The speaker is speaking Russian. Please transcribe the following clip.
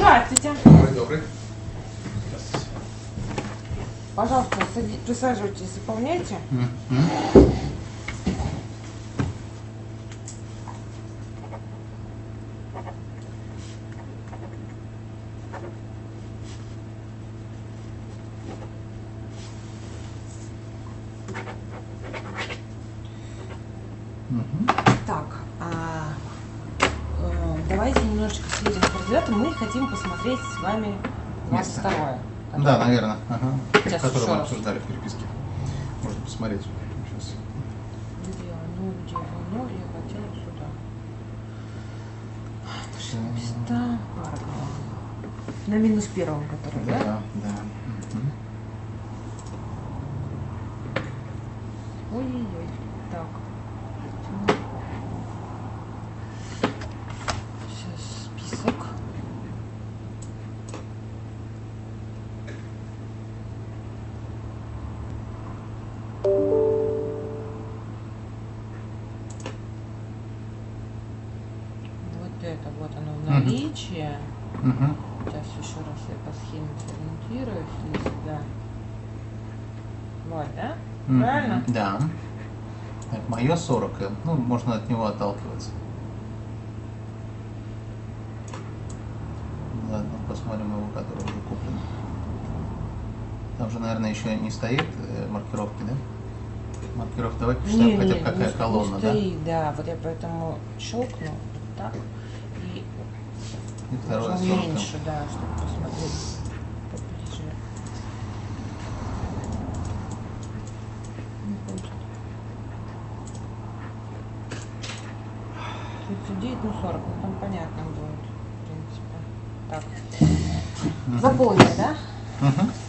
Здравствуйте. Добрый, добрый. Пожалуйста, присаживайтесь, заполняйте. Так, давайте немножечко съедем с координатом. Мы хотим посмотреть с вами 22-е. Да, наверное. Ага. Сейчас Который еще мы раз. обсуждали в переписке. Можно посмотреть. Сейчас. Где оно, я хотела сюда. Наши места. На минус первом, который, да? Да, да. Ой-ой-ой. Так. Сейчас список. Вот это вот оно в наличии. Сейчас еще раз я по схеме сориентируюсь. Если да. Вот, да? Правильно? Да. Так, мое 40. Ну, можно от него отталкиваться. Ладно, посмотрим его, который уже куплен. Там же, наверное, еще не стоит маркировки, да? Маркировка, давай посчитаем, хотя бы какая колонна, не да? стоит, да. Вот я поэтому щелкну вот так и второе можно 40. меньше, да, чтобы посмотреть поближе. 39, ну 40, ну там понятно будет, в принципе. Так. Заполнили, да? Угу.